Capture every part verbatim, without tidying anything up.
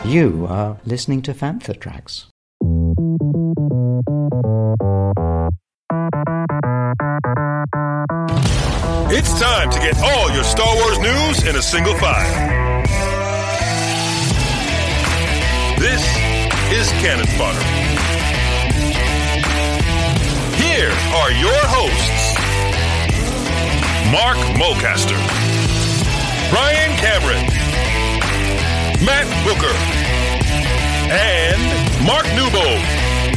You are listening to Fantha Tracks. It's time to get all your Star Wars news in a single file. This is Cannon Fodder. Here are your hosts, Mark Mulcaster, Brian Cameron, Matt Booker, and Mark Newbold.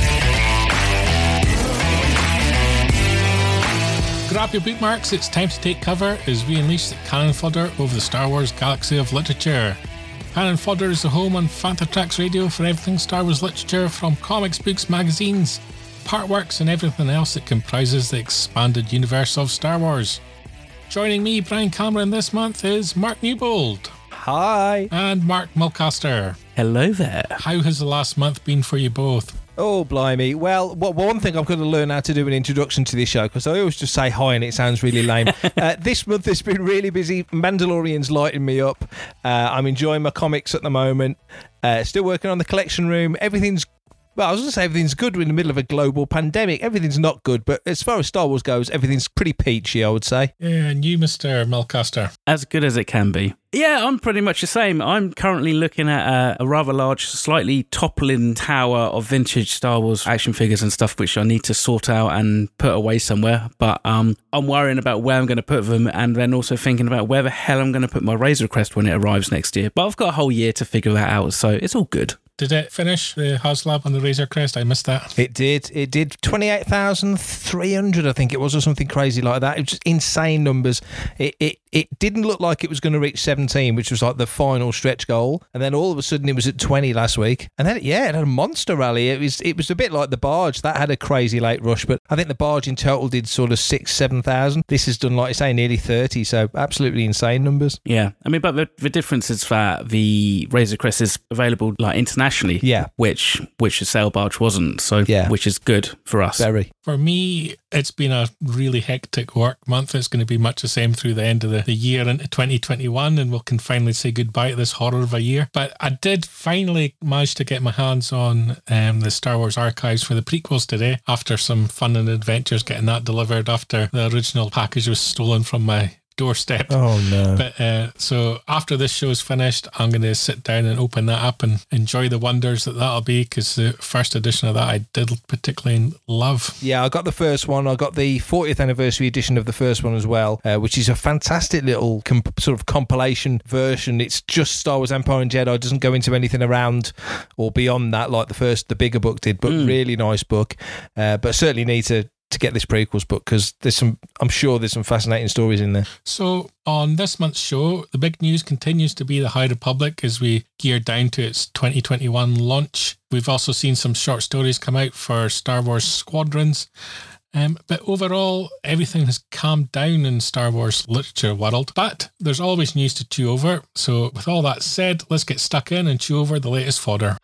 Grab your bookmarks, it's time to take cover as we unleash the Cannon Fodder over the Star Wars galaxy of literature. Cannon Fodder is the home on Fantha Tracks Radio for everything Star Wars literature, from comics, books, magazines, partworks and everything else that comprises the expanded universe of Star Wars. Joining me, Brian Cameron, this month is Mark Newbold. Hi. And Mark Mulcaster. Hello there. How has the last month been for you both? Oh, blimey. Well, one thing I've got to learn how to do an introduction to this show, because I always just say hi and it sounds really lame. uh, this month has been really busy. Mandalorian's lighting me up. Uh, I'm enjoying my comics at the moment. Uh, still working on the collection room. Everything's Well, I was going to say everything's good. We're in the middle of a global pandemic. Everything's not good, but as far as Star Wars goes, everything's pretty peachy, I would say. Yeah, and you, Mister Mulcaster? As good as it can be. Yeah, I'm pretty much the same. I'm currently looking at a, a rather large, slightly toppling tower of vintage Star Wars action figures and stuff, which I need to sort out and put away somewhere. But um, I'm worrying about where I'm going to put them, and then also thinking about where the hell I'm going to put my Razor Crest when it arrives next year. But I've got a whole year to figure that out, so it's all good. Did it finish, the HasLab on the Razor Crest? I missed that. It did. It did. twenty-eight thousand three hundred, I think it was, or something crazy like that. It was just insane numbers. It it, it didn't look like it was going to reach seventeen, which was like the final stretch goal. And then all of a sudden it was at twenty last week. And then, yeah, it had a monster rally. It was it was a bit like the barge. That had a crazy late rush, but I think the barge in total did sort of six, seven thousand. This has done, like I say, nearly thirty. So absolutely insane numbers. Yeah. I mean, but the, the difference is that the Razor Crest is available like internationally. Yeah. Which which the sail barge wasn't, so yeah. Which is good for us. Very. For me, it's been a really hectic work month. It's going to be much the same through the end of the, the year into twenty twenty-one, and we can finally say goodbye to this horror of a year. But I did finally manage to get my hands on um, the Star Wars archives for the prequels today, after some fun and adventures getting that delivered after the original package was stolen from my doorstep. Oh no. But uh, so after this show is finished, I'm going to sit down and open that up and enjoy the wonders that that'll be, because the first edition of that I did particularly love. Yeah, I got the first one. I got the fortieth anniversary edition of the first one as well, uh, which is a fantastic little comp- sort of compilation version. It's just Star Wars Empire and Jedi. It doesn't go into anything around or beyond that like the first, the bigger book did, but mm. really nice book. Uh, but certainly need to to get this prequels book, because there's some, I'm sure there's some fascinating stories in there. So on this month's show, the big news continues to be the High Republic as we gear down to its twenty twenty-one launch. We've also seen some short stories come out for Star Wars Squadrons. Um, but overall, everything has calmed down in Star Wars literature world. But there's always news to chew over. So with all that said, let's get stuck in and chew over the latest fodder.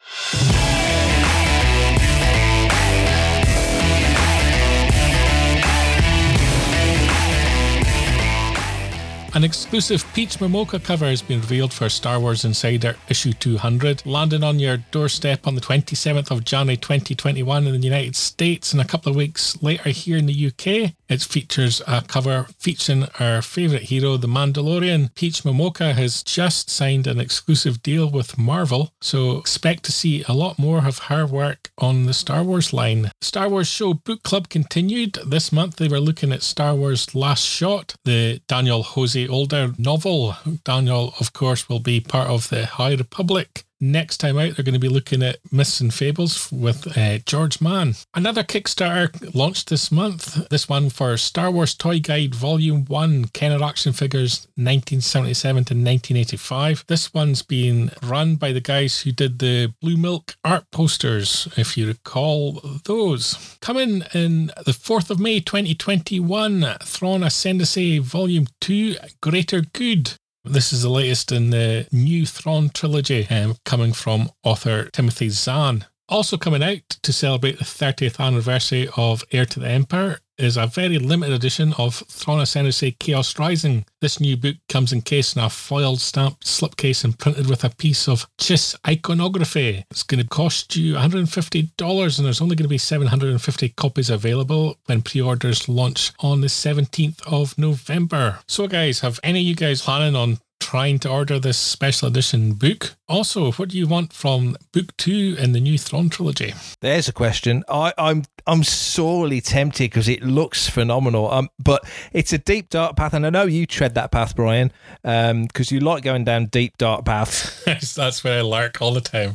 An exclusive Peach Momoko cover has been revealed for Star Wars Insider issue two hundred, landing on your doorstep on the twenty-seventh of January twenty twenty-one in the United States, and a couple of weeks later here in the U K. It features a cover featuring our favourite hero, the Mandalorian. Peach Momoko has just signed an exclusive deal with Marvel, so expect to see a lot more of her work on the Star Wars line. Star Wars Show Book Club continued. This month they were looking at Star Wars Last Shot, the Daniel Jose Older novel. Daniel, of course, will be part of the High Republic. Next time out, they're going to be looking at Myths and Fables with uh, George Mann. Another Kickstarter launched this month. This one for Star Wars Toy Guide Volume one, Kenner Action Figures nineteen seventy-seven to nineteen eighty-five. This one's being run by the guys who did the Blue Milk art posters, if you recall those. Coming in the fourth of May twenty twenty-one, Thrawn Ascendancy Volume two, Greater Good. This is the latest in the new Thrawn trilogy, um, coming from author Timothy Zahn. Also coming out to celebrate the thirtieth anniversary of Heir to the Empire is a very limited edition of Thrawn Ascended Chaos Rising. This new book comes encased in a foiled stamped slipcase and printed with a piece of Chiss iconography. It's going to cost you one hundred fifty dollars and there's only going to be seven hundred fifty copies available when pre-orders launch on the seventeenth of November. So guys, have any of you guys planning on trying to order this special edition book? Also, what do you want from book two in the new Thrawn trilogy? There's a question. I, I'm I'm sorely tempted because it looks phenomenal. Um, but it's a deep dark path, and I know you tread that path, Brian, um, because you like going down deep dark paths. That's where I lurk all the time.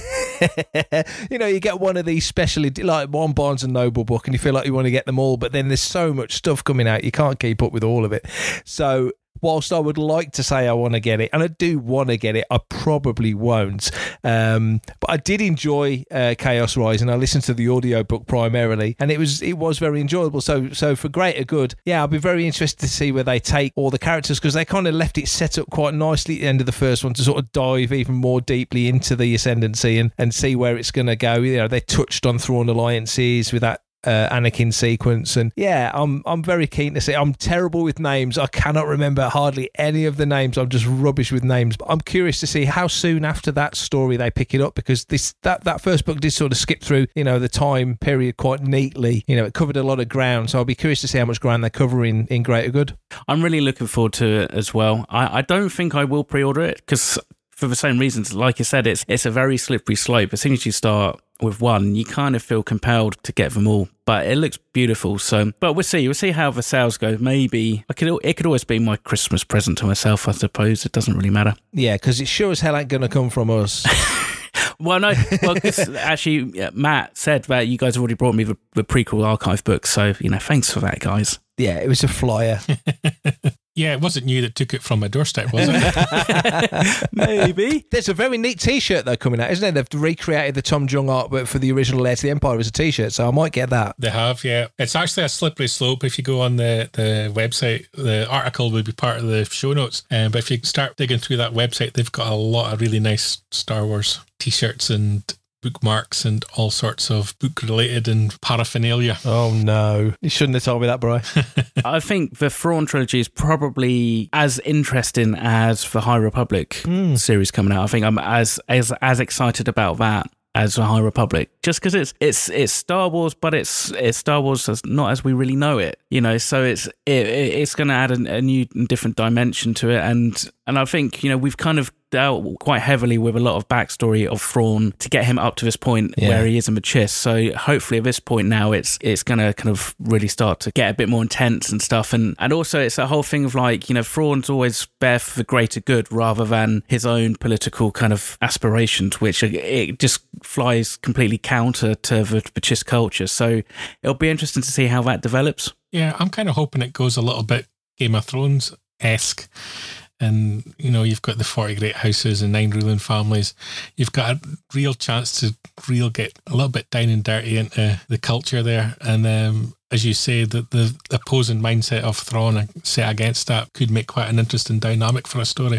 You know, you get one of these specially, like one Barnes and Noble book, and you feel like you want to get them all, but then there's so much stuff coming out, you can't keep up with all of it. So whilst I would like to say I want to get it, and I do want to get it, I probably won't. Um, but I did enjoy uh, Chaos Rising. I listened to the audiobook primarily, and it was it was very enjoyable. So so for greater good, yeah, I'll be very interested to see where they take all the characters, because they kind of left it set up quite nicely at the end of the first one to sort of dive even more deeply into the Ascendancy and, and see where it's going to go. You know, they touched on Thrawn alliances with that Uh, Anakin sequence, and yeah, I'm I'm very keen to see. I'm terrible with names. I cannot remember hardly any of the names. I'm just rubbish with names. But I'm curious to see how soon after that story they pick it up, because this that, that first book did sort of skip through, you know, the time period quite neatly. You know, it covered a lot of ground. So I'll be curious to see how much ground they cover in, in Greater Good. I'm really looking forward to it as well. I, I don't think I will pre-order it because, for the same reasons, like you said, it's it's a very slippery slope. As soon as you start with one, you kind of feel compelled to get them all, but it looks beautiful. So, but we'll see. We'll see how the sales go. Maybe I could. It could always be my Christmas present to myself, I suppose. It doesn't really matter. Yeah, because it sure as hell ain't going to come from us. Well, no. Well, cause actually, yeah, Matt said that you guys already brought me the, the prequel archive book, so you know, thanks for that, guys. Yeah, it was a flyer. Yeah, it wasn't you that took it from my doorstep, was it? Maybe. There's a very neat T-shirt though coming out, isn't it? They've recreated the Tom Jung artwork for the original Heir to the Empire as a T-shirt, so I might get that. They have, yeah. It's actually a slippery slope. If you go on the, the website, the article will be part of the show notes. Um, but if you start digging through that website, they've got a lot of really nice Star Wars T-shirts and bookmarks and all sorts of book-related and paraphernalia. Oh, no. You shouldn't have told me that, Brian. I think the Thrawn trilogy is probably as interesting as the High Republic mm. series coming out. I think I'm as as as excited about that as the High Republic, just because it's it's it's Star Wars, but it's it's Star Wars as not as we really know it, you know. So it's it, it's going to add a, a new and different dimension to it, and and I think, you know, we've kind of dealt quite heavily with a lot of backstory of Thrawn to get him up to this point yeah. where he is in the Chiss. So hopefully at this point now it's it's going to kind of really start to get a bit more intense and stuff. And and also it's a whole thing of like, you know, Thrawn's always there for the greater good rather than his own political kind of aspirations, which it just flies completely counter to the, the Chiss culture. So it'll be interesting to see how that develops. Yeah, I'm kind of hoping it goes a little bit Game of Thrones-esque. And, you know, you've got the forty great houses and nine ruling families. You've got a real chance to real get a little bit down and dirty into the culture there. And um, as you say, the, the opposing mindset of Thrawn set against that could make quite an interesting dynamic for a story.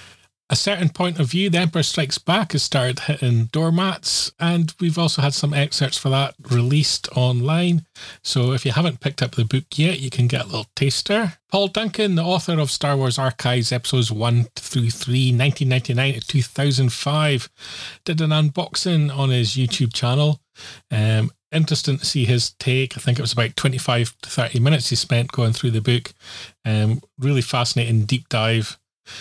A certain point of view, The Emperor Strikes Back has started hitting doormats, and we've also had some excerpts for that released online. So if you haven't picked up the book yet, you can get a little taster. Paul Duncan, the author of Star Wars Archives episodes one through three, nineteen ninety-nine to two thousand five, did an unboxing on his YouTube channel. Um, interesting to see his take. I think it was about twenty-five to thirty minutes he spent going through the book. Um, really fascinating deep dive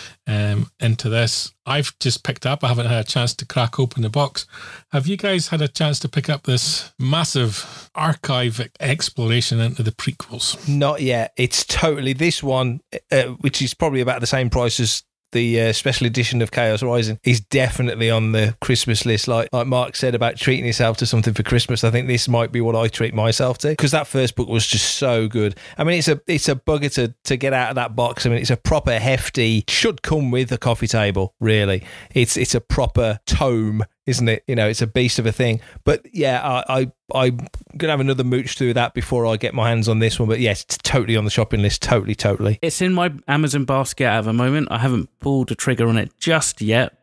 um, into this. I've just picked up, I haven't had a chance to crack open the box. Have you guys had a chance to pick up this massive archive exploration into the prequels? Not yet. It's totally this one, uh, which is probably about the same price as the uh, special edition of Chaos Rising, is definitely on the Christmas list. Like like Mark said about treating yourself to something for Christmas, I think this might be what I treat myself to, because that first book was just so good. I mean, it's a it's a bugger to, to get out of that box. I mean, it's a proper hefty, should come with a coffee table, really. It's it's a proper tome, isn't it? You know, it's a beast of a thing. But yeah, I, I, I'm going to have another mooch through that before I get my hands on this one. But yes, it's totally on the shopping list. Totally, totally. It's in my Amazon basket at the moment. I haven't pulled the trigger on it just yet,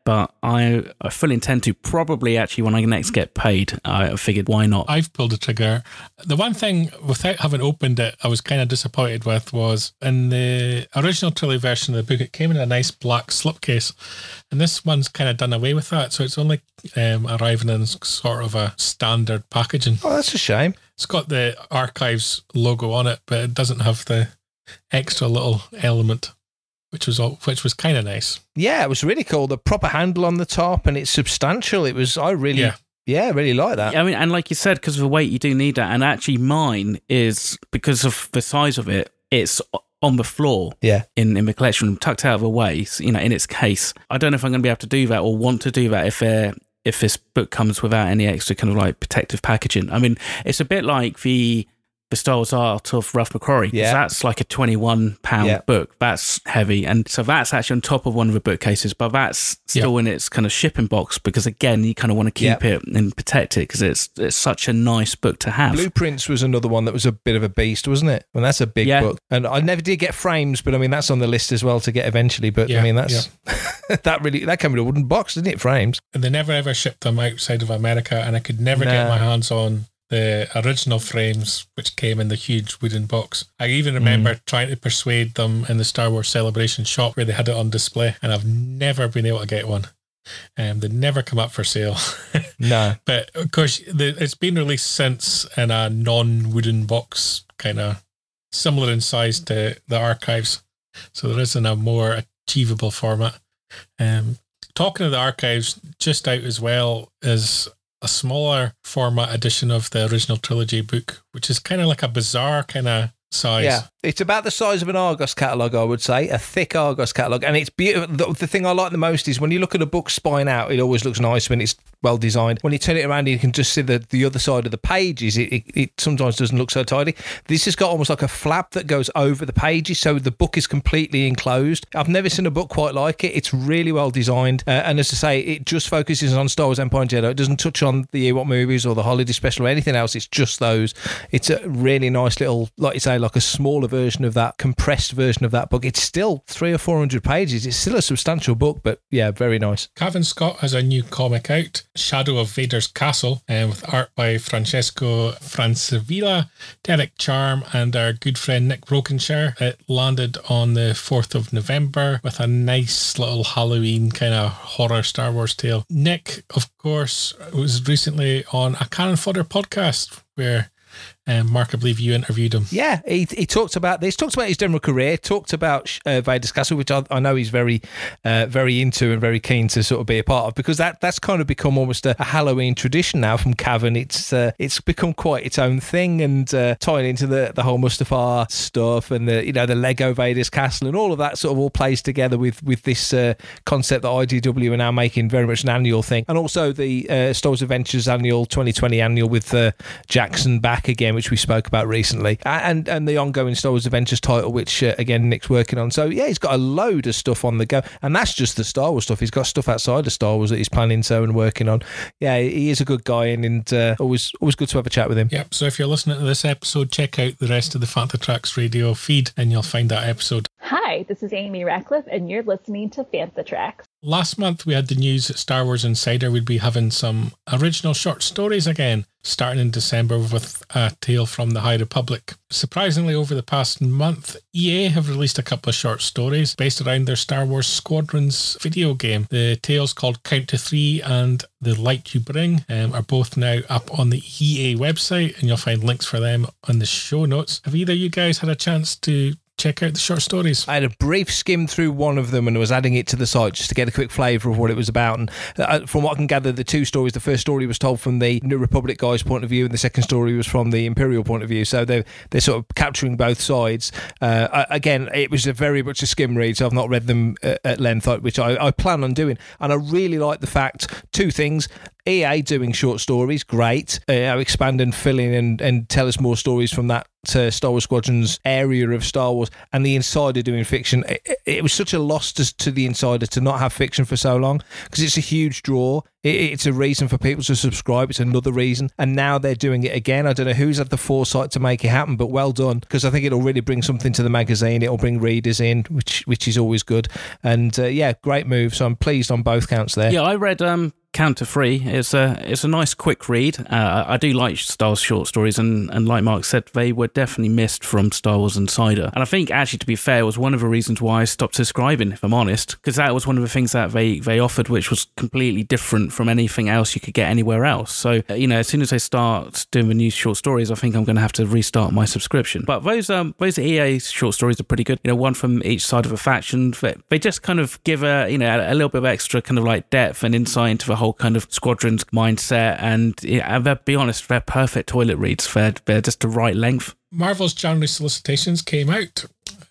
but I, I fully intend to. Probably actually when I next get paid, I figured why not. I've pulled the trigger. The one thing, without having opened it, I was kind of disappointed with was in the original trilogy version of the book, it came in a nice black slipcase, and this one's kind of done away with that, so it's only um, arriving in sort of a standard packaging. Oh, that's a shame. It's got the Archives logo on it, but it doesn't have the extra little element, which was all, which was kind of nice. Yeah, it was really cool. The proper handle on the top, and it's substantial. It was, I really, yeah, yeah really like that. I mean, and like you said, because of the weight, you do need that. And actually, mine is, because of the size of it, it's on the floor. Yeah, in in the collection, tucked out of the way, you know, in its case. I don't know if I'm going to be able to do that or want to do that if they're. if this book comes without any extra kind of like protective packaging. I mean, it's a bit like the the Star Wars Art of Ralph McQuarrie. Yeah. That's like a twenty-one pound yeah. book. That's heavy. And so that's actually on top of one of the bookcases, but that's still yeah. in its kind of shipping box because, again, you kind of want to keep yeah. it and protect it because it's it's such a nice book to have. Blueprints was another one that was a bit of a beast, wasn't it? And that's a big yeah. book. And I never did get frames, but I mean, that's on the list as well to get eventually. But yeah. I mean, that's yeah. that really, that came in a wooden box, didn't it? Frames. And they never ever shipped them outside of America, and I could never nah. get my hands on the original frames, which came in the huge wooden box. I even remember mm. trying to persuade them in the Star Wars Celebration shop where they had it on display, and I've never been able to get one. Um, they never come up for sale. No. But of course, the, it's been released since in a non-wooden box, kind of similar in size to the Archives. So there is in a more achievable format. Um, talking of the Archives, just out as well is a smaller format edition of the original trilogy book, which is kind of like a bizarre kind of size. Yeah, it's about the size of an Argos catalogue, I would say, a thick Argos catalogue, and it's beautiful. The, the thing I like the most is when you look at a book spine out, it always looks nice when it's well designed. When you turn it around, you can just see the, the other side of the pages. It, it, it sometimes doesn't look so tidy. This has got almost like a flap that goes over the pages, so the book is completely enclosed. I've never seen a book quite like it. It's really well designed, uh, and as I say, it just focuses on Star Wars Empire and Jedi. It doesn't touch on the Ewok movies or the holiday special or anything else. It's just those. It's a really nice little, like you say, like a smaller version of that, compressed version of that book. It's still three or four hundred pages. It's still a substantial book, but yeah, very nice. Cavan Scott has a new comic out, Shadow of Vader's Castle, uh, with art by Francesco Francavilla, Derek Charm, and our good friend Nick Brokenshire. It landed on the fourth of November with a nice little Halloween kind of horror Star Wars tale. Nick, of course, was recently on a Cannon Fodder podcast where Um, Mark, I believe you interviewed him. Yeah, he he talked about this, talked about his general career, talked about uh, Vader's Castle, which I, I know he's very, uh, very into and very keen to sort of be a part of, because that that's kind of become almost a, a Halloween tradition now from Cavan. It's uh, it's become quite its own thing, and uh, tying into the, the whole Mustafar stuff and the you know the Lego Vader's Castle and all of that sort of all plays together with with this uh, concept that I D W are now making very much an annual thing, and also the uh, Star Wars Adventures annual twenty twenty annual with uh, Jackson back again, which we spoke about recently, and and the ongoing Star Wars Adventures title, which uh, again Nick's working on. So yeah, he's got a load of stuff on the go, and that's just the Star Wars stuff. He's got stuff outside of Star Wars that he's planning so and working on. Yeah, he is a good guy, and, and uh, always always good to have a chat with him. Yep. So if you're listening to this episode, check out the rest of the Fantha Tracks radio feed, and you'll find that episode. Hi, this is Amy Ratcliffe, and you're listening to Fantha Tracks. Last month, we had the news that Star Wars Insider would be having some original short stories again, starting in December with A Tale from the High Republic. Surprisingly, over the past month, E A have released a couple of short stories based around their Star Wars Squadrons video game. The tales called Count to Three and The Light You Bring um, are both now up on the E A website, and you'll find links for them on the show notes. Have either of you guys had a chance to check out the short stories? I had a brief skim through one of them and was adding it to the site just to get a quick flavour of what it was about. And uh, from what I can gather, the two stories, the first story was told from the New Republic guy's point of view, and the second story was from the Imperial point of view. So they're, they're sort of capturing both sides. Uh, again, it was a very much a skim read, so I've not read them at length, which I, I plan on doing. And I really like the fact, two things, E A doing short stories, great. Uh, expand and fill in and, and tell us more stories from that uh, Star Wars Squadrons area of Star Wars and the Insider doing fiction. It, it was such a loss to, to the Insider to not have fiction for so long, because it's a huge draw. It, it's a reason for people to subscribe. It's another reason. And now they're doing it again. I don't know who's had the foresight to make it happen, but well done, because I think it'll really bring something to the magazine. It'll bring readers in, which which is always good. And uh, yeah, great move. So I'm pleased on both counts there. Yeah, I read um, Counter Free. It's a it's a nice quick read. Uh, I do like Star Wars short stories, and, and like Mark said, they were definitely missed from Star Wars Insider. And I think, actually, to be fair, was one of the reasons why I stopped subscribing, if I'm honest, because that was one of the things that they, they offered, which was completely different from anything else you could get anywhere else. So, uh, you know, as soon as I start doing the new short stories, I think I'm going to have to restart my subscription. But those um those E A short stories are pretty good. You know, one from each side of a faction. They just kind of give a, you know, a little bit of extra kind of like depth and insight into the whole kind of Squadrons mindset, and yeah, they're, be honest, they're perfect toilet reads. They're, they're just the right length. Marvel's January solicitations came out.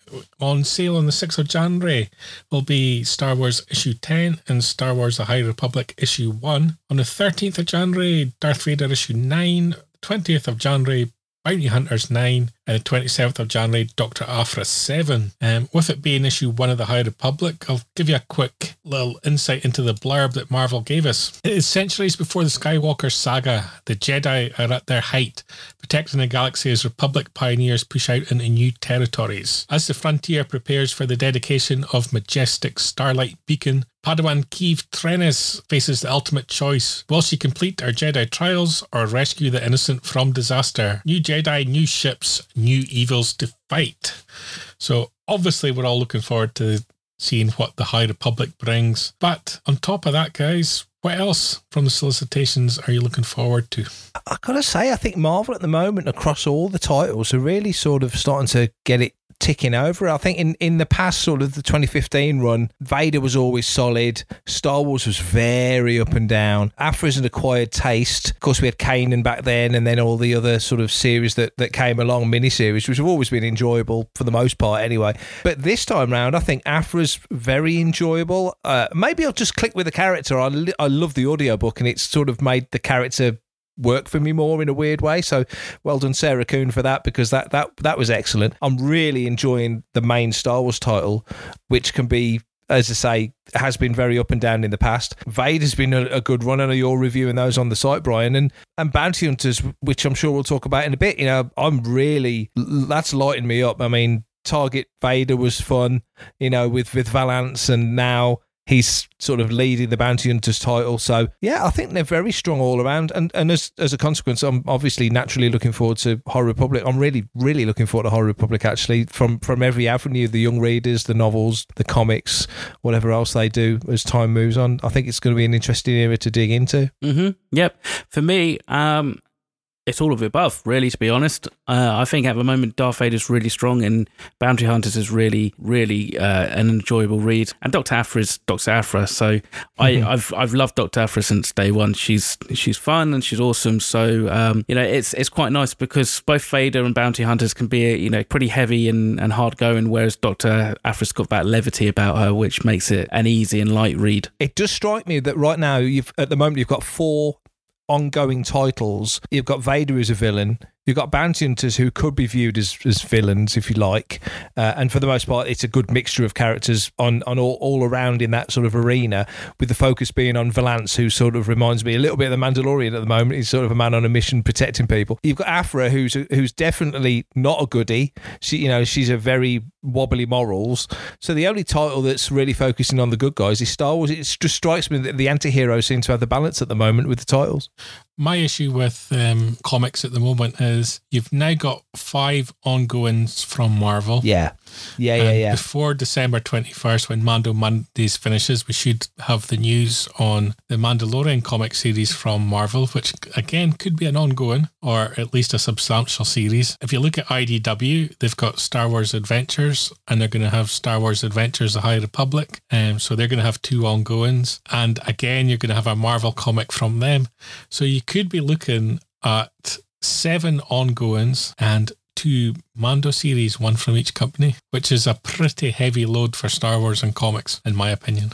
On sale on the sixth of January will be Star Wars issue ten and Star Wars The High Republic issue one. On the thirteenth of January, Darth Vader issue nine. twentieth of January, Bounty Hunters nine, and the twenty-seventh of January, Doctor Aphra seven. Um, with it being issue one of the High Republic, I'll give you a quick little insight into the blurb that Marvel gave us. It is centuries before the Skywalker saga. The Jedi are at their height, protecting the galaxy as Republic pioneers push out into new territories. As the frontier prepares for the dedication of majestic Starlight Beacon, Padawan Keeve Trenis faces the ultimate choice. Will she complete her Jedi trials or rescue the innocent from disaster? New Jedi, new ships, new evils to fight. So obviously we're all looking forward to seeing what the High Republic brings. But on top of that, guys, what else from the solicitations are you looking forward to? I gotta say, I think Marvel at the moment across all the titles are really sort of starting to get it ticking over. I think in, in the past, sort of the twenty fifteen run, Vader was always solid. Star Wars was very up and down. Aphra's an acquired taste. Of course, we had Kanan back then, and then all the other sort of series that, that came along, miniseries, which have always been enjoyable for the most part anyway. But this time round, I think Aphra's very enjoyable. Uh, maybe I'll just click with the character. I, li- I love the audiobook, and it's sort of made the character work for me more in a weird way. So well done, Sarah Kuhn, for that, because that that that was excellent. I'm really enjoying the main Star Wars title, which can be, as I say, has been very up and down in the past. Vader's been a, a good run. I know you're reviewing those on the site, Brian, and and Bounty Hunters, which I'm sure we'll talk about in a bit. You know, I'm really, that's lighting me up. I mean, Target Vader was fun, you know, with with Valance, and now he's sort of leading the Bounty Hunters title. So, yeah, I think they're very strong all around. And and as as a consequence, I'm obviously naturally looking forward to High Republic. I'm really, really looking forward to High Republic, actually, from, from every avenue, the young readers, the novels, the comics, whatever else they do as time moves on. I think it's going to be an interesting era to dig into. Mm-hmm. Yep. For me, um, it's all of the above, really, to be honest. Uh, I think at the moment, Darth Vader's really strong, and Bounty Hunters is really, really uh, an enjoyable read. And Doctor Aphra is Doctor Aphra, so mm-hmm. I, I've I've loved Doctor Aphra since day one. She's she's fun and she's awesome. So um, you know, it's it's quite nice because both Vader and Bounty Hunters can be, you know, pretty heavy and, and hard going, whereas Doctor Aphra's got that levity about her, which makes it an easy and light read. It does strike me that right now, you've at the moment you've got four ongoing titles. You've got Vader as a villain. You've got Bounty Hunters who could be viewed as, as villains, if you like. Uh, and for the most part, it's a good mixture of characters on, on all, all around in that sort of arena, with the focus being on Valance, who sort of reminds me a little bit of the Mandalorian at the moment. He's sort of a man on a mission protecting people. You've got Aphra, who's who's definitely not a goodie. She, you know, she's a very wobbly morals. So the only title that's really focusing on the good guys is Star Wars. It just strikes me that the anti-heroes seem to have the balance at the moment with the titles. My issue with um, comics at the moment is you've now got five ongoings from Marvel. Yeah. Yeah, yeah, and yeah. Before December twenty-first, when Mando Mondays finishes, we should have the news on the Mandalorian comic series from Marvel, which, again, could be an ongoing or at least a substantial series. If you look at I D W, they've got Star Wars Adventures, and they're going to have Star Wars Adventures The High Republic. Um, so they're going to have two ongoings. And again, you're going to have a Marvel comic from them. So you could be looking at seven ongoings and two Mando series, one from each company, which is a pretty heavy load for Star Wars and comics, in my opinion.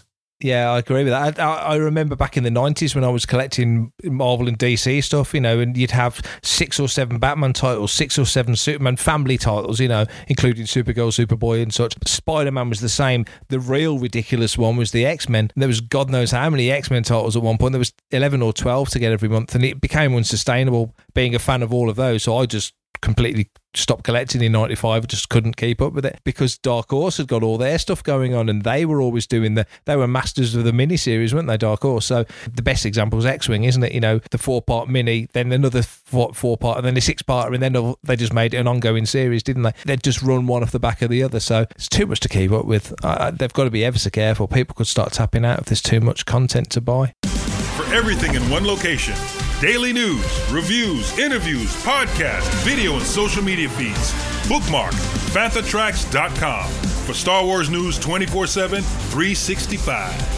Yeah, I agree with that. I, I remember back in the nineties when I was collecting Marvel and D C stuff, you know, and you'd have six or seven Batman titles, six or seven Superman family titles, you know, including Supergirl, Superboy and such. Spider-Man was the same. The real ridiculous one was the X-Men. There was God knows how many X-Men titles at one point. There was eleven or twelve to get every month, and it became unsustainable being a fan of all of those. So I just completely stopped collecting in ninety-five. I just couldn't keep up with it because Dark Horse had got all their stuff going on, and they were always doing the they were masters of the miniseries, weren't they, Dark Horse? So the best example is X-Wing, isn't it? You know, the four-part mini, then another four, four-part, and then a six-parter, and then they just made it an ongoing series, didn't they? They'd just run one off the back of the other, so it's too much to keep up with. Uh, they've got to be ever so careful. People could start tapping out if there's too much content to buy. For everything in one location, daily news, reviews, interviews, podcasts, video, and social media feeds. Bookmark Fantha Tracks dot com for Star Wars news twenty-four seven, three sixty-five.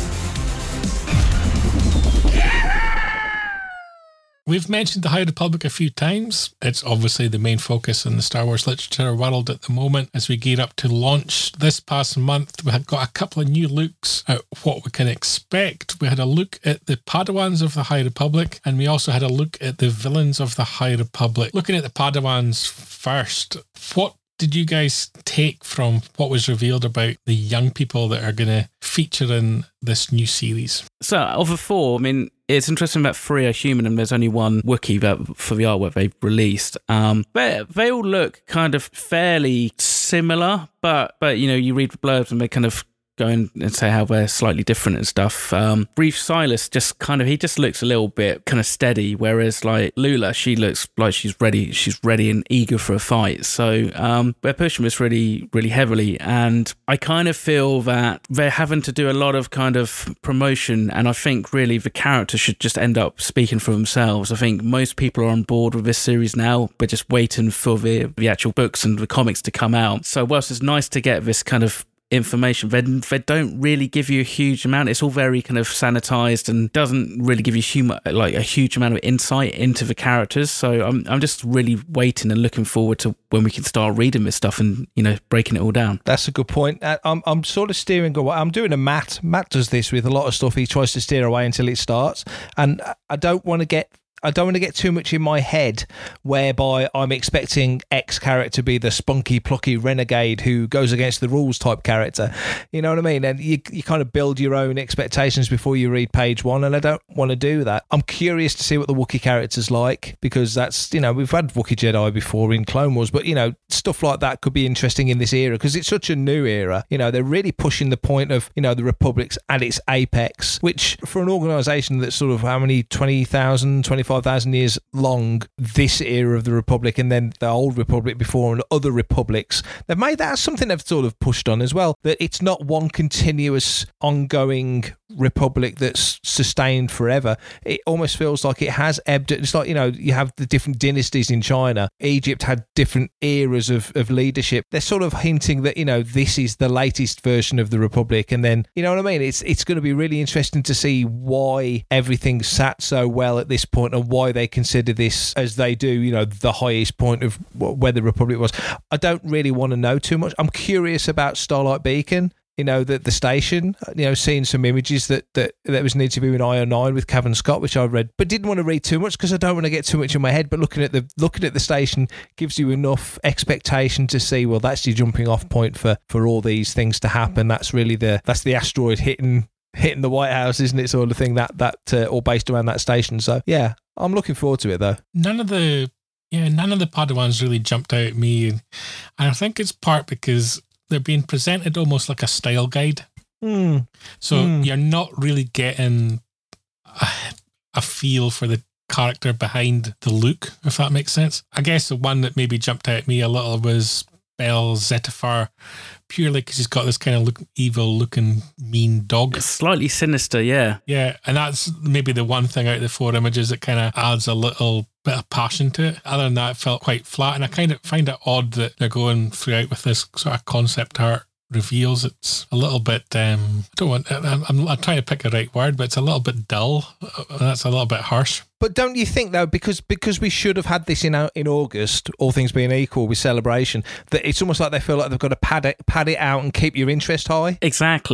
We've mentioned the High Republic a few times. It's obviously the main focus in the Star Wars literature world at the moment as we gear up to launch. This past month, we had got a couple of new looks at what we can expect. We had a look at the Padawans of the High Republic, and we also had a look at the villains of the High Republic. Looking at the Padawans first, what did you guys take from what was revealed about the young people that are going to feature in this new series? So, of the four, I mean, it's interesting that three are human and there's only one Wookiee that, for the artwork they've released. Um, they, they all look kind of fairly similar, but, but you know, you read the blurbs and they kind of go in and say how they're slightly different and stuff. Um, Reef Silas just kind of, he just looks a little bit kind of steady, whereas like Lula, she looks like she's ready, she's ready and eager for a fight. So um, they're pushing this really, really heavily. And I kind of feel that they're having to do a lot of kind of promotion. And I think really the characters should just end up speaking for themselves. I think most people are on board with this series now, but just waiting for the, the actual books and the comics to come out. So whilst it's nice to get this kind of information, they, they don't really give you a huge amount. It's all very kind of sanitized and doesn't really give you human, like a huge amount of insight into the characters. So I'm I'm just really waiting and looking forward to when we can start reading this stuff and, you know, breaking it all down. That's a good point. I'm I'm sort of steering away. I'm doing a Matt. Matt does this with a lot of stuff. He tries to steer away until it starts, and I don't want to get I don't want to get too much in my head whereby I'm expecting X character to be the spunky, plucky renegade who goes against the rules type character. You know what I mean? And you you kind of build your own expectations before you read page one, and I don't want to do that. I'm curious to see what the Wookiee character's like, because that's, you know, we've had Wookiee Jedi before in Clone Wars, but, you know, stuff like that could be interesting in this era because it's such a new era. You know, they're really pushing the point of, you know, the Republic's at its apex, which for an organisation that's sort of how many, twenty thousand, twenty-five thousand years long, this era of the Republic and then the old Republic before and other republics, they've made that something they've sort of pushed on as well, that it's not one continuous ongoing Republic that's sustained forever. It almost feels like it has ebbed. It's like, you know, you have the different dynasties in China. Egypt had different eras of, of leadership. They're sort of hinting that, you know, this is the latest version of the Republic, and then, you know what I mean, it's it's going to be really interesting to see why everything sat so well at this point and why they consider this, as they do, you know, the highest point of where the Republic was. I don't really want to know too much. I'm curious about Starlight Beacon, you know, the, the station, you know, seeing some images that, that, that was an interview in I O nine with Cavan Scott, which I read, but didn't want to read too much because I don't want to get too much in my head. But looking at the looking at the station gives you enough expectation to see, well, that's your jumping off point for, for all these things to happen. That's really the, that's the asteroid hitting hitting the White House, isn't it? Sort of thing, that, that uh, all based around that station. So, yeah, I'm looking forward to it, though. None of the, yeah, none of the Padawans really jumped out at me. And I think it's part because they're being presented almost like a style guide. Mm. So mm. you're not really getting a, a feel for the character behind the look, if that makes sense. I guess the one that maybe jumped out at me a little was Bel Zettifar, purely because he's got this kind of look, evil-looking, mean dog. It's slightly sinister, yeah. Yeah, and that's maybe the one thing out of the four images that kind of adds a little bit of passion to it. Other than that, it felt quite flat, and I kind of find it odd that they're going throughout with this sort of concept art reveals. It's a little bit, um, I don't want, I'm, I'm, I'm trying to pick a right word, but it's a little bit dull. That's a little bit harsh. But don't you think, though, because because we should have had this in in August, all things being equal, with Celebration, that it's almost like they feel like they've got to pad it, pad it out and keep your interest high? Exactly.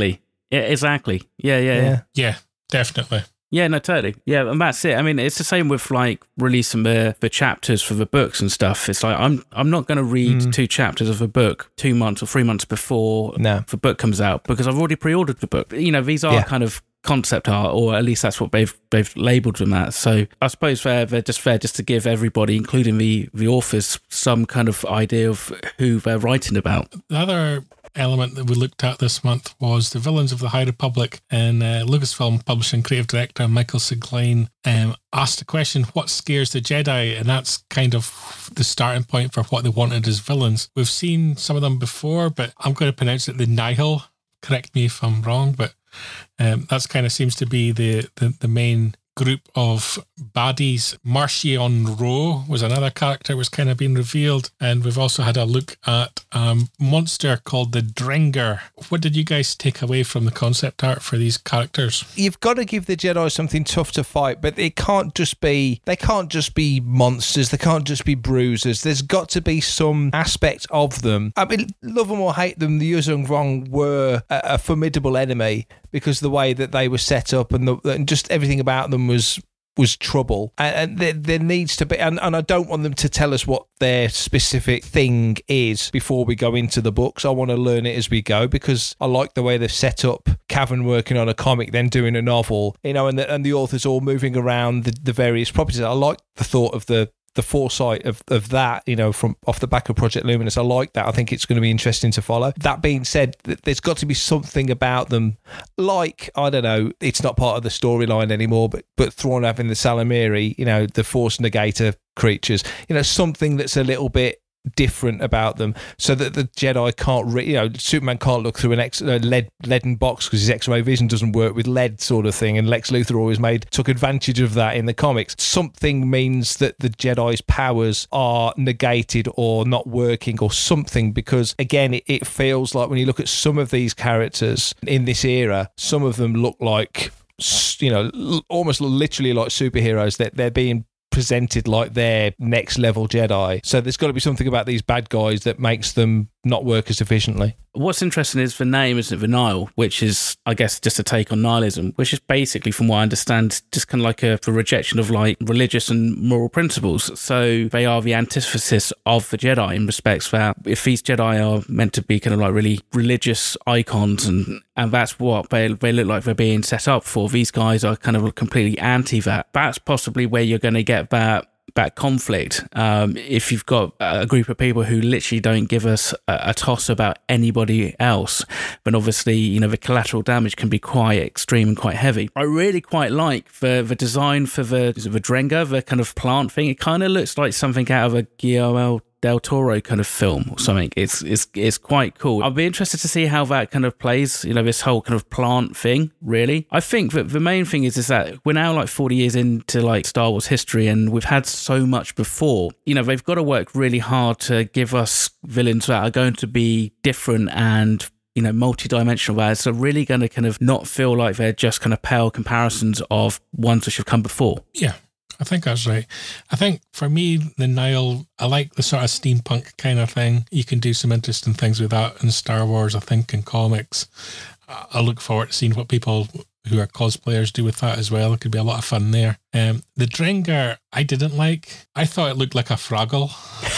Yeah, exactly. Yeah, yeah, yeah. Yeah. Yeah, definitely. Yeah, no, totally. Yeah, and that's it. I mean, it's the same with like releasing the the chapters for the books and stuff. It's like I'm I'm not going to read Mm. two chapters of a book two months or three months before No. the book comes out because I've already pre-ordered the book. You know, these are Yeah. kind of concept art, or at least that's what they've they've labelled them as. So I suppose they're, they're just fair just to give everybody, including the the authors, some kind of idea of who they're writing about. The other element that we looked at this month was the Villains of the High Republic, and uh, Lucasfilm Publishing creative director Michael Siglain um, asked the question, what scares the Jedi? And that's kind of the starting point for what they wanted as villains. We've seen some of them before, but I'm going to pronounce it the Nihil. Correct me if I'm wrong, but um, that's kind of seems to be the, the, the main group of baddies. Marchion Ro was another character was kind of being revealed, and we've also had a look at a monster called the Dringer. What did you guys take away from the concept art for these characters? You've got to give the Jedi something tough to fight, but it can't just be, they can't just be monsters, they can't just be bruisers. There's got to be some aspect of them. I mean, love them or hate them, the Yuzong Rong were a, a formidable enemy because the way that they were set up and, the, and just everything about them was was trouble, and, and there, there needs to be, and, and I don't want them to tell us what their specific thing is before we go into the books. I want to learn it as we go because I like the way they've set up Cavan working on a comic, then doing a novel, you know, and the, and the authors all moving around the, the various properties. I like the thought of the the foresight of, of that, you know, from off the back of Project Luminous. I like that. I think it's going to be interesting to follow. That being said, there's got to be something about them, like, I don't know, it's not part of the storyline anymore, but but Thrawn having the Salamiri, you know, the Force Negator creatures, you know, something that's a little bit different about them, so that the Jedi can't, re- you know, Superman can't look through an X, uh, lead leaden box because his X-ray vision doesn't work with lead, sort of thing. And Lex Luthor always made took advantage of that in the comics. Something means that the Jedi's powers are negated or not working or something, because again, it, it feels like when you look at some of these characters in this era, some of them look like, you know, almost literally like superheroes. That they're, they're being presented like they're next level Jedi. So there's got to be something about these bad guys that makes them not work as efficiently. What's interesting is the name, isn't it, the Nihil, which is, I guess, just a take on nihilism, which is basically, from what I understand, just kind of like a, a rejection of like religious and moral principles. So they are the antithesis of the Jedi in respects that if these Jedi are meant to be kind of like really religious icons, and and that's what they, they look like they're being set up for, these guys are kind of completely anti that. That's possibly where you're going to get that that conflict. Um, if you've got a group of people who literally don't give us a, a toss about anybody else, but obviously, you know, the collateral damage can be quite extreme and quite heavy. I really quite like the the design for the, is it the Drenga, the kind of plant thing. It kind of looks like something out of a Guillermo del Toro kind of film or something. It's it's it's quite cool. I'll be interested to see how that kind of plays, you know, this whole kind of plant thing, really. I think that the main thing is is that we're now like forty years into like Star Wars history, and we've had so much before. You know, they've got to work really hard to give us villains that are going to be different and, you know, multi-dimensional, that are really going to kind of not feel like they're just kind of pale comparisons of ones which have come before. Yeah, I think that's right. I think for me, the Nihil, I like the sort of steampunk kind of thing. You can do some interesting things with that in Star Wars, I think, in comics. I look forward to seeing what people who are cosplayers do with that as well. It could be a lot of fun there. Um, the Dringer, I didn't like. I thought it looked like a Fraggle.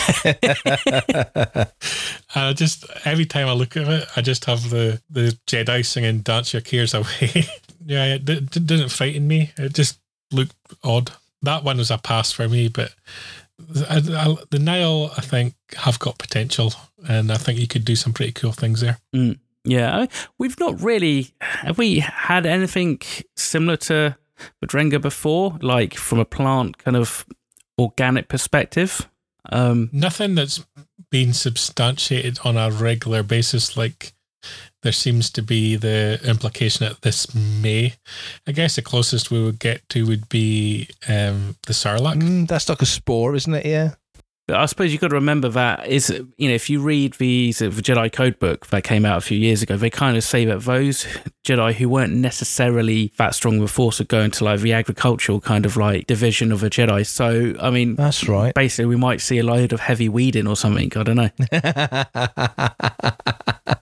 And I just, every time I look at it, I just have the, the Jedi singing Dance Your Cares Away. Yeah, it, d- it didn't frighten me. It just looked odd. That one was a pass for me, but I, I, the Nihil, I think, have got potential, and I think you could do some pretty cool things there. Mm, yeah, I, we've not really, have we had anything similar to the Drenga before, like from a plant kind of organic perspective? Um, Nothing that's been substantiated on a regular basis, like there seems to be the implication that this may. I guess the closest we would get to would be um, the Sarlacc. Mm, that's like a spore, isn't it? Yeah. But I suppose you've got to remember that is, you know, if you read the, the Jedi Code book that came out a few years ago, they kind of say that those Jedi who weren't necessarily that strong with the Force are going to like the agricultural kind of like division of a Jedi. So, I mean, That's right. basically we might see a load of heavy weeding or something. I don't know.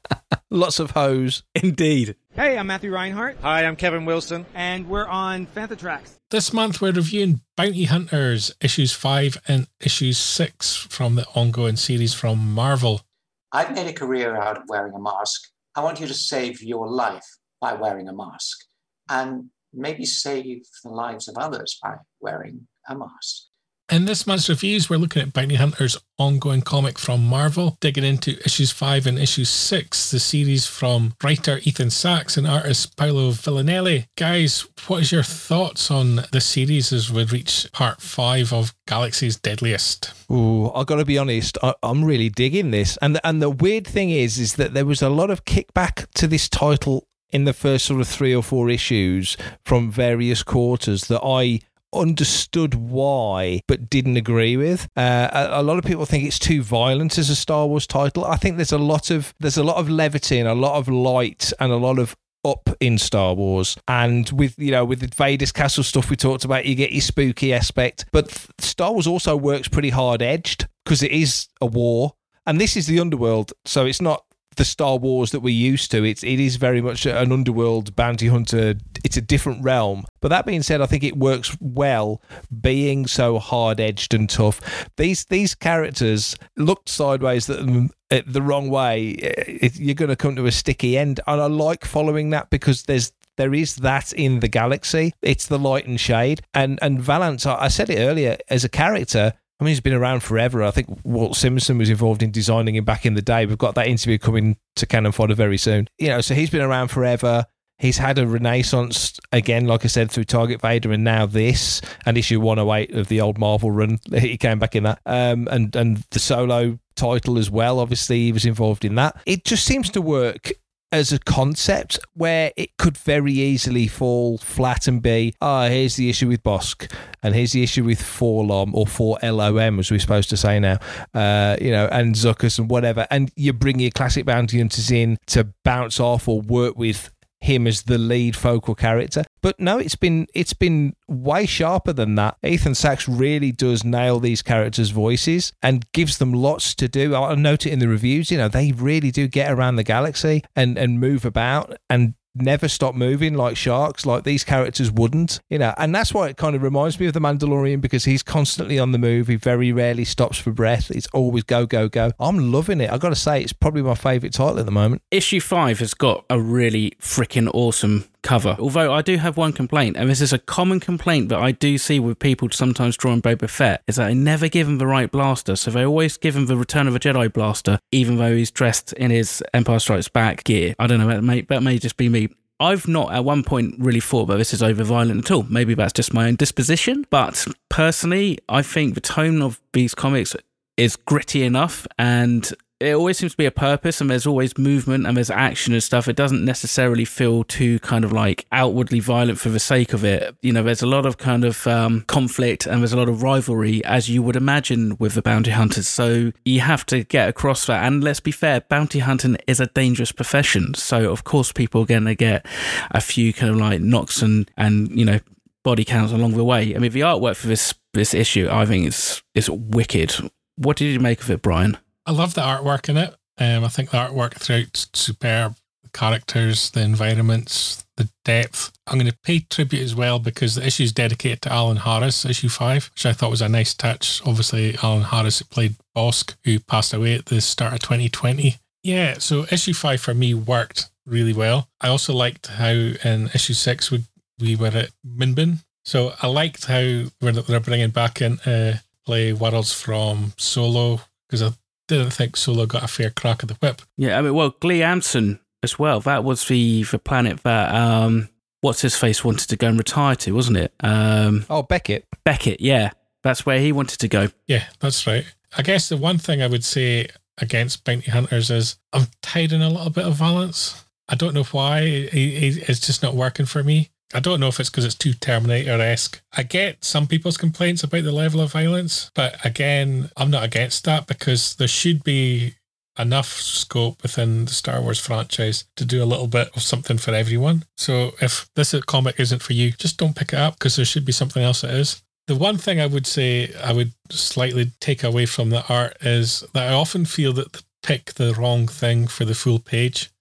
Lots of hose. Indeed. Hey, I'm Matthew Reinhardt. Hi, I'm Kevin Wilson. And we're on Fantatrax. This month we're reviewing Bounty Hunters, issues five and issues six from the ongoing series from Marvel. I've made a career out of wearing a mask. I want you to save your life by wearing a mask, and maybe save the lives of others by wearing a mask. In this month's reviews, we're looking at Bounty Hunters' ongoing comic from Marvel, digging into issues five and issue six, the series from writer Ethan Sachs and artist Paolo Villanelli. Guys, what is your thoughts on the series as we reach part five of Galaxy's Deadliest? Ooh, I've got to be honest, I, I'm really digging this. And the, and the weird thing is, is that there was a lot of kickback to this title in the first sort of three or four issues from various quarters that I understood why but didn't agree with. Uh, a, a lot of people think it's too violent as a Star Wars title. I think there's a lot of there's a lot of levity and a lot of light and a lot of up in Star Wars, and with you know with the Vader's Castle stuff we talked about, you get your spooky aspect, but Star Wars also works pretty hard edged because it is a war, and this is the underworld, so it's not the Star Wars that we're used to. It's it is very much an underworld bounty hunter. It's a different realm. But that being said, I think it works well being so hard edged and tough. These these characters looked sideways the, the wrong way. It, you're going to come to a sticky end, and I like following that because there's there is that in the galaxy. It's the light and shade, and and Valance. I, I said it earlier, as a character, I mean, he's been around forever. I think Walt Simonson was involved in designing him back in the day. We've got that interview coming to Cannon Fodder very soon. You know, so he's been around forever. He's had a renaissance, again, like I said, through Target Vader and now this, and issue one oh eight of the old Marvel run. He came back in that. Um, and, and the Solo title as well, obviously, he was involved in that. It just seems to work as a concept where it could very easily fall flat and be, ah, oh, here's the issue with Bosk, and here's the issue with Forlom, or four L O M, as we're supposed to say now, uh, you know, and Zuckuss and whatever, and you bring your classic bounty hunters in to bounce off or work with him as the lead focal character. But no, it's been it's been way sharper than that. Ethan Sachs really does nail these characters' voices and gives them lots to do. I note it in the reviews, you know, they really do get around the galaxy and, and move about and never stop moving like sharks, like these characters wouldn't, you know, and that's why it kind of reminds me of the Mandalorian, because he's constantly on the move. He very rarely stops for breath. It's always go, go, go. I'm loving it. I've got to say, it's probably my favourite title at the moment. Issue five has got a really freaking awesome cover. Although I do have one complaint, and this is a common complaint that I do see with people sometimes drawing Boba Fett, is that they never give him the right blaster. So they always give him the Return of a Jedi blaster, even though he's dressed in his Empire Strikes Back gear. I don't know, that may, that may just be me. I've not at one point really thought that this is over violent at all. Maybe that's just my own disposition. But personally, I think the tone of these comics is gritty enough, and it always seems to be a purpose, and there's always movement and there's action and stuff. It doesn't necessarily feel too kind of like outwardly violent for the sake of it. You know, there's a lot of kind of um, conflict and there's a lot of rivalry, as you would imagine with the bounty hunters. So you have to get across that. And let's be fair, bounty hunting is a dangerous profession. So of course people are going to get a few kind of like knocks and, and you know, body counts along the way. I mean, the artwork for this this issue, I think is is wicked. What did you make of it, Brian? I love the artwork in it. Um, I think the artwork throughout superb. The characters, the environments, the depth. I'm going to pay tribute as well because the issue is dedicated to Alan Harris, issue five, which I thought was a nice touch. Obviously, Alan Harris who played Bosk, who passed away at the start of twenty twenty. Yeah, so issue five for me worked really well. I also liked how in issue six we, we were at Minbin. So I liked how they're bringing back in uh, play worlds from Solo, because I didn't think Solo got a fair crack at the whip. Yeah, I mean, well, Glee Anson as well. That was the, the planet that, um, what's his face wanted to go and retire to, wasn't it? Um, oh, Beckett. Beckett, yeah. That's where he wanted to go. Yeah, that's right. I guess the one thing I would say against Bounty Hunters is I'm tired in a little bit of violence. I don't know why. It, it, it's just not working for me. I don't know if it's because it's too Terminator-esque. I get some people's complaints about the level of violence, but again, I'm not against that because there should be enough scope within the Star Wars franchise to do a little bit of something for everyone. So if this comic isn't for you, just don't pick it up because there should be something else that is. The one thing I would say I would slightly take away from the art is that I often feel that they pick the wrong thing for the full page.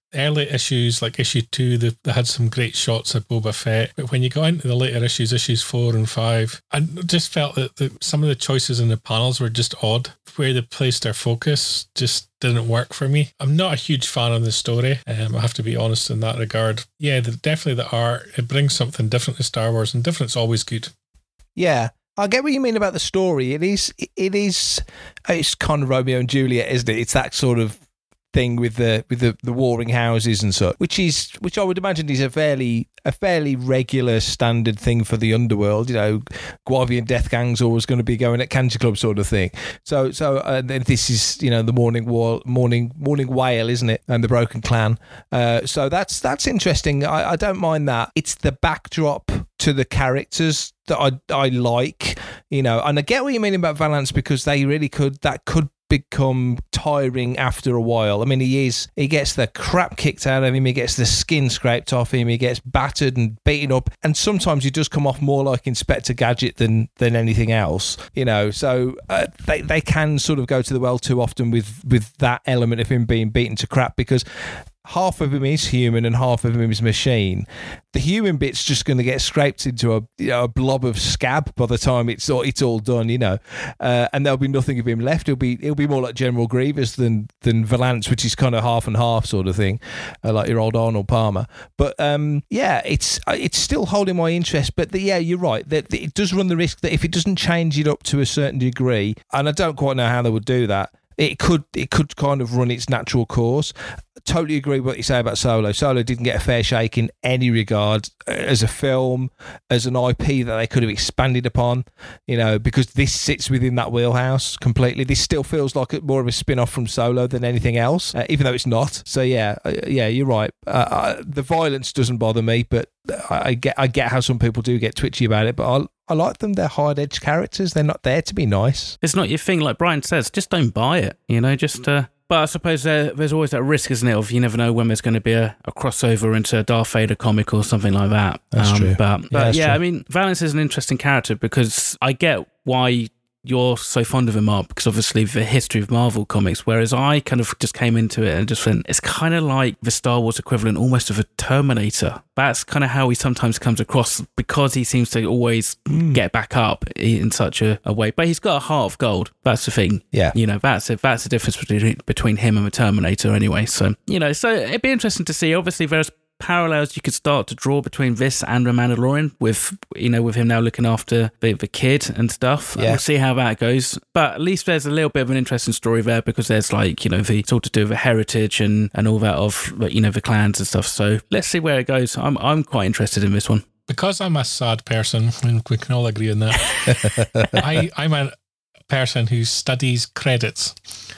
early issues, like issue two, they, they had some great shots of Boba Fett. But when you go into the later issues, issues four and five, I just felt that the, some of the choices in the panels were just odd. Where they placed their focus just didn't work for me. I'm not a huge fan of the story. Um, I have to be honest in that regard. Yeah, the, definitely the art. It brings something different to Star Wars, and different's always good. Yeah. I get what you mean about the story. It is, it is, it's kind of Romeo and Juliet, isn't it? It's that sort of thing with the with the, the warring houses and such, which is which I would imagine is a fairly a fairly regular standard thing for the underworld. You know, Guavian death gangs always going to be going at Cancer Club sort of thing. So so uh, this is, you know, the morning war, morning morning whale, isn't it? And the Broken Clan. Uh, so that's that's interesting. I, I don't mind that. It's the backdrop to the characters that I I like, you know, and I get what you mean about Valance, because they really could that could become tiring after a while. I mean, he is he gets the crap kicked out of him, he gets the skin scraped off him, he gets battered and beaten up, and sometimes he does come off more like Inspector Gadget than than anything else, you know. So uh, they they can sort of go to the well too often with with that element of him being beaten to crap, because half of him is human and half of him is machine. The human bit's just going to get scraped into a, you know, a blob of scab by the time it's all, it's all done, you know, uh, and there'll be nothing of him left. He'll be he'll be more like General Grievous than than Valance, which is kind of half and half sort of thing, uh, like your old Arnold Palmer. But um, yeah, it's it's still holding my interest. But the, yeah, you're right, that it does run the risk that if it doesn't change it up to a certain degree, and I don't quite know how they would do that, it could it could kind of run its natural course. Totally agree with what you say about Solo. Solo didn't get a fair shake in any regard as a film, as an I P that they could have expanded upon, you know, because this sits within that wheelhouse completely. This still feels like more of a spin-off from Solo than anything else, uh, even though it's not. So yeah, uh, yeah, you're right. Uh, uh, the violence doesn't bother me, but I, I get I get how some people do get twitchy about it, but I I like them. They're hard-edged characters. They're not there to be nice. It's not your thing, like Brian says. Just don't buy it, you know, just... Uh... But I suppose there, there's always that risk, isn't it, of you never know when there's going to be a, a crossover into a Darth Vader comic or something like that. That's um, true. But, but yeah, that's yeah true. I mean, Valance is an interesting character because I get why you're so fond of him, Mark, because obviously the history of Marvel comics, whereas I kind of just came into it and just went, it's kind of like the Star Wars equivalent almost of a Terminator. That's kind of how he sometimes comes across, because he seems to always mm. get back up in such a, a way. But he's got a heart of gold. That's the thing. Yeah. You know, that's it. That's the difference between, between him and the Terminator anyway. So, you know, so it'd be interesting to see. Obviously, there's parallels you could start to draw between this and The Mandalorian, with, you know, with him now looking after the, the kid and stuff. Yeah. We'll see how that goes. But at least there's a little bit of an interesting story there, because there's, like, you know, the sort of do with the heritage and, and all that of, you know, the clans and stuff. So let's see where it goes. I'm I'm quite interested in this one. Because I'm a sad person, and we can all agree on that, I, I'm a person who studies credits.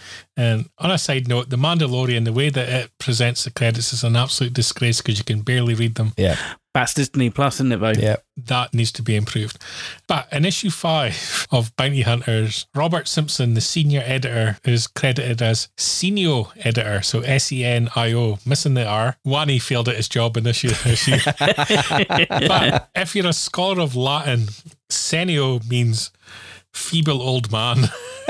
And on a side note, The Mandalorian, the way that it presents the credits is an absolute disgrace because you can barely read them. Yeah. That's Disney Plus, isn't it, though? Yeah. That needs to be improved. But in issue five of Bounty Hunters, Robert Simpson, the senior editor, is credited as Senio editor, so S E N I O, missing the R. Wani failed at his job in issue. issue. But if you're a scholar of Latin, Senio means feeble old man.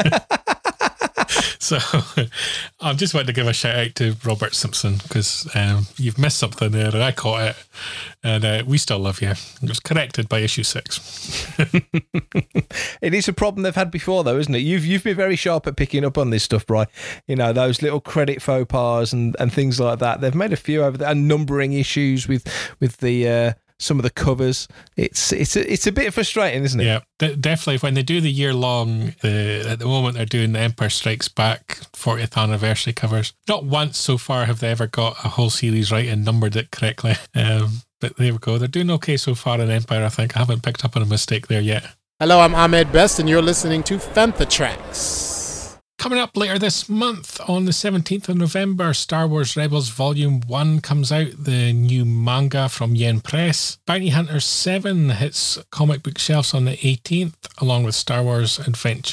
So I just wanted to give a shout out to Robert Simpson, because um, you've missed something there and I caught it, and uh, we still love you. It was corrected by issue six. It is a problem they've had before, though, isn't it? You've you've been very sharp at picking up on this stuff, Bri. You know, those little credit faux pas and, and things like that. They've made a few over there, and numbering issues with with the uh, some of the covers. It's it's a, it's a bit frustrating, isn't it? Yeah, d- definitely. When they do the year long, uh, at the moment they're doing the Empire Strikes Back fortieth anniversary covers. Not once so far have they ever got a whole series right and numbered it correctly. Um, but there we go. They're doing okay so far in Empire, I think. I haven't picked up on a mistake there yet. Hello, I'm Ahmed Best, and you're listening to Fantha Tracks. Coming up later this month, on the seventeenth of November, Star Wars Rebels Volume one comes out, the new manga from Yen Press. Bounty Hunters seven hits comic book shelves on the eighteenth, along with Star Wars Adventures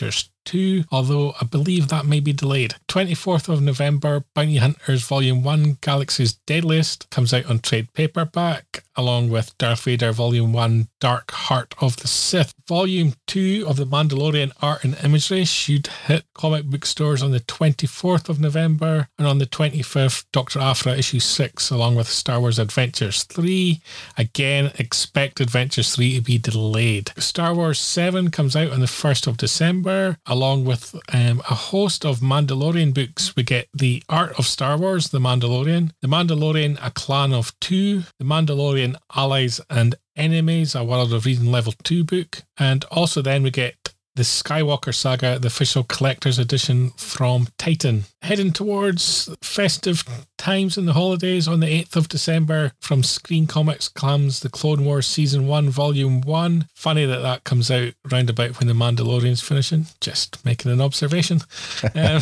two, although I believe that may be delayed. twenty-fourth of November, Bounty Hunters Volume one, Galaxy's Deadliest, comes out on trade paperback, along with Darth Vader Volume one, Dark Heart of the Sith. Volume two of The Mandalorian Art and Imagery should hit comic book stores on the twenty-fourth of November, and on the twenty-fifth, Doctor Aphra Issue six, along with Star Wars Adventures three. Again, expect Adventures three to be delayed. Star Wars seven comes out on the first of December, along with um, a host of Mandalorian books. We get The Art of Star Wars, The Mandalorian, The Mandalorian, A Clan of Two, The Mandalorian Allies and Enemies, a World of Reading Level two book, and also then we get The Skywalker Saga, the official collector's edition from Titan. Heading towards festive times in the holidays, on the eighth of December, from Screen Comics comes The Clone Wars Season one, Volume one. Funny that that comes out round about when The Mandalorian's finishing. Just making an observation. um,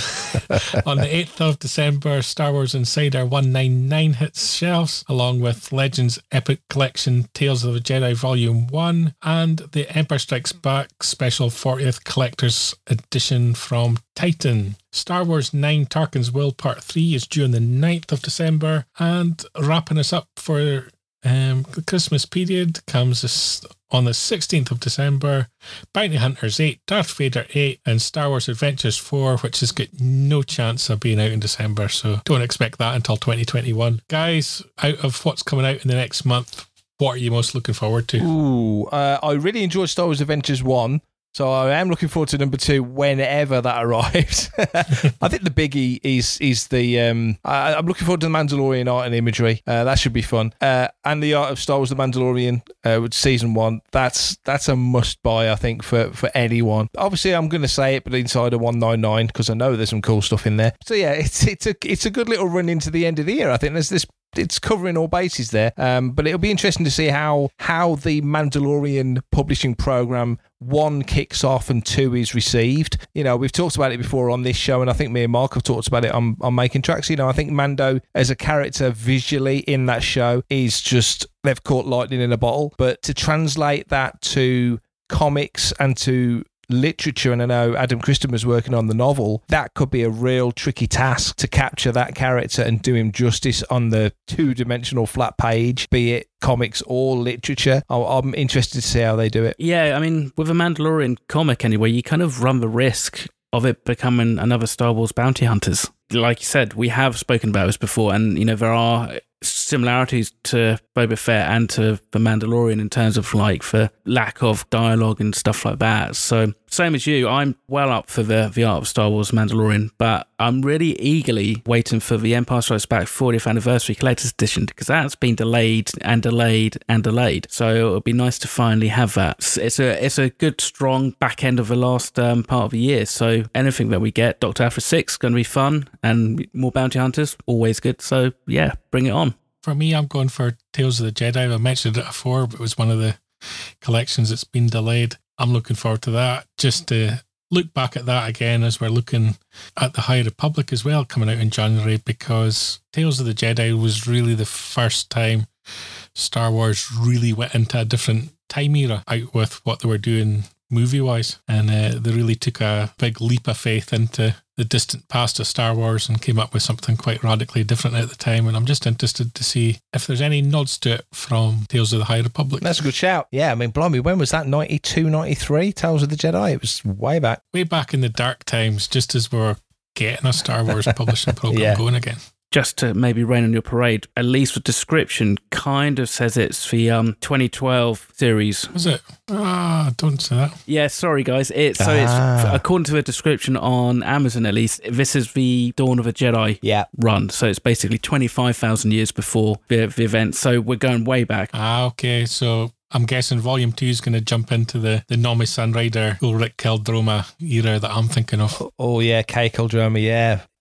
on the eighth of December, Star Wars Insider one ninety-nine hits shelves, along with Legends Epic Collection Tales of the Jedi Volume one and The Empire Strikes Back Special fortieth Collector's Edition from Titan. Star Wars nine Tarkin's Will Part three is due on the ninth of December, and wrapping us up for um, the Christmas period comes this, on the sixteenth of December, Bounty Hunters eight, Darth Vader eight, and Star Wars Adventures four, which has got no chance of being out in December, so don't expect that until twenty twenty-one. Guys, out of what's coming out in the next month, what are you most looking forward to? Ooh, uh, I really enjoyed Star Wars Adventures one. So I am looking forward to number two whenever that arrives. I think the biggie is is the um, I, I'm looking forward to the Mandalorian art and imagery. Uh, that should be fun. Uh, and the art of Star Wars: The Mandalorian, uh, with season one. That's that's a must buy, I think, for for anyone. Obviously, I'm going to say it, but Insider one ninety-nine, because I know there's some cool stuff in there. So yeah, it's it's a it's a good little run into the end of the year. I think there's this. It's covering all bases there, um, but it'll be interesting to see how how the Mandalorian publishing program one kicks off and two is received. You know, we've talked about it before on this show, and I think me and Mark have talked about it on, on Making Tracks. You know, I think Mando as a character visually in that show is just, they've caught lightning in a bottle. But to translate that to comics and to literature, and I know Adam Christen was working on the novel, that could be a real tricky task to capture that character and do him justice on the two-dimensional flat page, be it comics or literature. I'm interested to see how they do it. Yeah, I mean, with a Mandalorian comic anyway, you kind of run the risk of it becoming another Star Wars Bounty Hunters. Like you said, we have spoken about this before, and, you know, there are similarities to Boba Fett and to The Mandalorian in terms of, like, the lack of dialogue and stuff like that. So, same as you, I'm well up for the, the art of Star Wars Mandalorian, but I'm really eagerly waiting for the Empire Strikes Back fortieth Anniversary Collector's Edition, because that's been delayed and delayed and delayed. So it would be nice to finally have that. It's a it's a good, strong back end of the last um, part of the year. So anything that we get, Doctor Aphra six is going to be fun, and more Bounty Hunters, always good. So yeah, bring it on. For me, I'm going for Tales of the Jedi. I mentioned it before, but it was one of the collections that's been delayed. I'm looking forward to that, just to look back at that again as we're looking at the High Republic as well, coming out in January, because Tales of the Jedi was really the first time Star Wars really went into a different time era out with what they were doing movie-wise, and uh, they really took a big leap of faith into the distant past of Star Wars and came up with something quite radically different at the time. And I'm just interested to see if there's any nods to it from Tales of the High Republic. That's a good shout. Yeah, I mean, blimey, when was that? ninety-two, ninety-three? Tales of the Jedi? It was way back. Way back in the dark times, just as we were getting a Star Wars publishing program yeah. going again. Just to maybe rain on your parade, at least the description kind of says it's the um, twenty twelve series. Was it? Ah, don't say that. Yeah, sorry guys. It's so ah. it's according to the description on Amazon, at least, this is the Dawn of a Jedi yeah. run. So it's basically twenty-five thousand years before the, the event. So we're going way back. Ah, okay. So I'm guessing Volume two is going to jump into the, the Nomi Sunrider Ulrich Keldroma era that I'm thinking of. Oh, oh yeah, Kay Keldroma, yeah.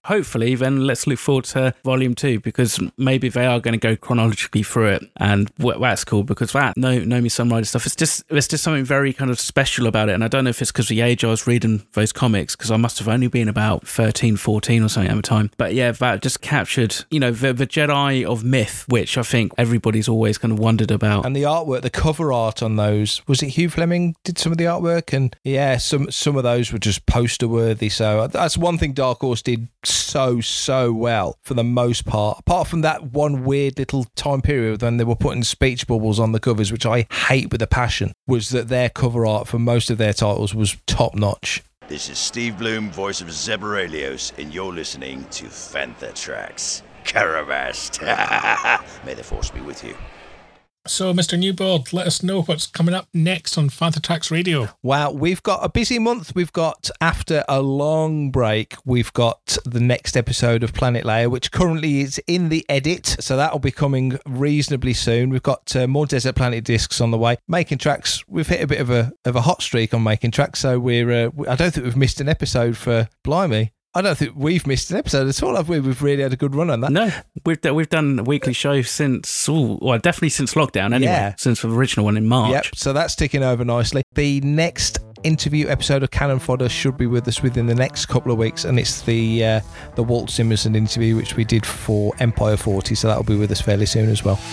hopefully then let's look forward to volume two, because maybe they are going to go chronologically through it, and w- that's cool, because that no Nomi Sunrider stuff, it's just it's just something very kind of special about it. And I don't know if it's because the age I was reading those comics, because I must have only been about thirteen, fourteen or something at the time, but yeah, that just captured, you know, the, the Jedi of myth, which I think everybody's always kind of wondered about. And the artwork, the cover art on those, was it Hugh Fleming did some of the artwork? And yeah, some some of those were just poster worthy. So that's one thing Dark Horse did so so well for the most part, apart from that one weird little time period when they were putting speech bubbles on the covers, which I hate with a passion, was that their cover art for most of their titles was top notch. This is Steve Bloom, voice of Zebralios, and you're listening to Fantha Tracks. Caravast. May the force be with you. So, Mister Newbold, let us know what's coming up next on Fantha Tracks Radio. Wow, we've got a busy month. We've got, after a long break, we've got the next episode of Planet Leia, which currently is in the edit, so that'll be coming reasonably soon. We've got uh, more Desert Planet discs on the way. Making Tracks, we've hit a bit of a of a hot streak on Making Tracks, so we're. Uh, I don't think we've missed an episode for blimey. I don't think we've missed an episode at all, have we? We've really had a good run on that. No, we've we've done a weekly show since, ooh, well, definitely since lockdown anyway, yeah. Since the original one in March. Yep, so that's ticking over nicely. The next interview episode of Cannon Fodder should be with us within the next couple of weeks, and it's the uh, the Walt Simonson interview, which we did for Empire forty, so that'll be with us fairly soon as well.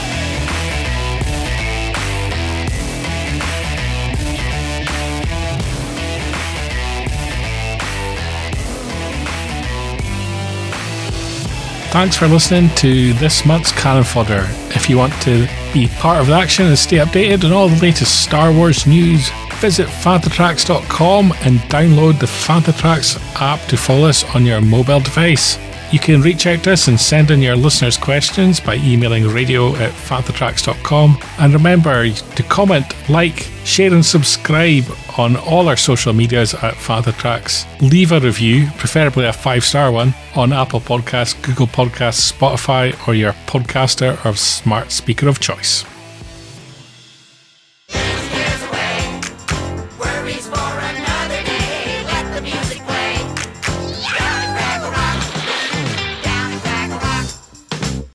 Thanks for listening to this month's Cannon Fodder. If you want to be part of the action and stay updated on all the latest Star Wars news, visit fantha tracks dot com and download the Fantha Tracks app to follow us on your mobile device. You can reach out to us and send in your listeners' questions by emailing radio at fantha tracks dot com. And remember to comment, like, share and subscribe on all our social medias at Fantha Tracks. Leave a review, preferably a five-star one, on Apple Podcasts, Google Podcasts, Spotify, or your podcaster or smart speaker of choice.